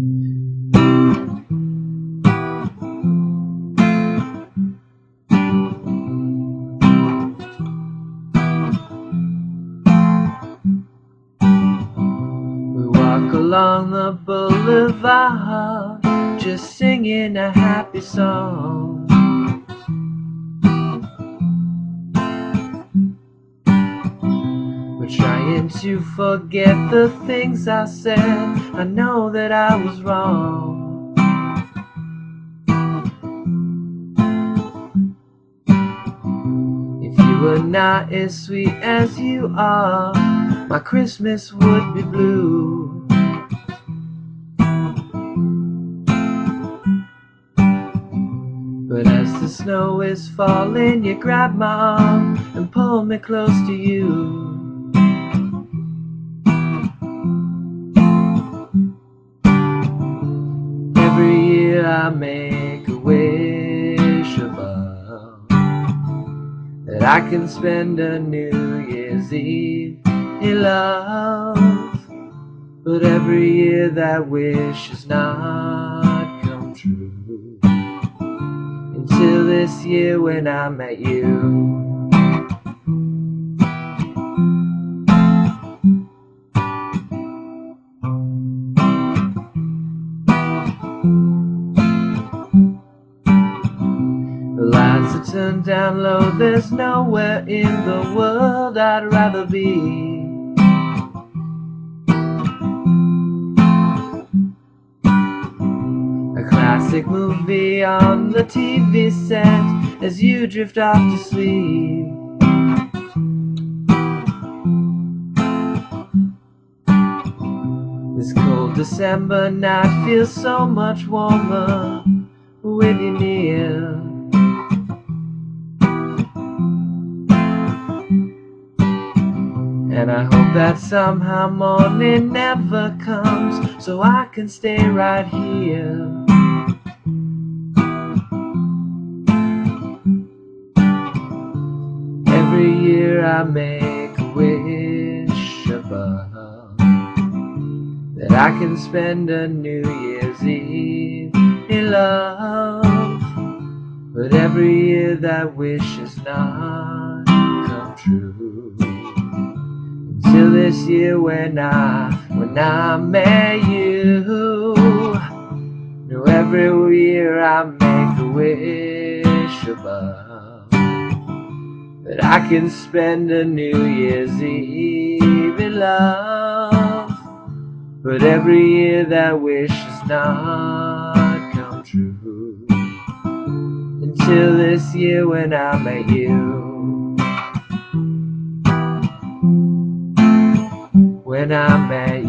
We walk along the boulevard, just singing a happy song. We're trying to forget the things I said. I know that I was wrong. If you were not as sweet as you are, my Christmas would be blue. But as the snow is falling, you grab my arm and pull me close to you. Every year I make a wish above that I can spend a New Year's Eve in love. But every year that wish has not come true, until this year when I met you. The lights are turned down low, there's nowhere in the world I'd rather be. A classic movie on the TV set as you drift off to sleep. This cold December night feels so much warmer with you near. And I hope that somehow morning never comes, so I can stay right here. Every year I make a wish above that I can spend a New Year's Eve in love. But every year that wish has not come true, until this year when I met you. No, every year I make a wish above that I can spend a New Year's Eve in love. But every year that wish has not come true, until this year when I met you. When I met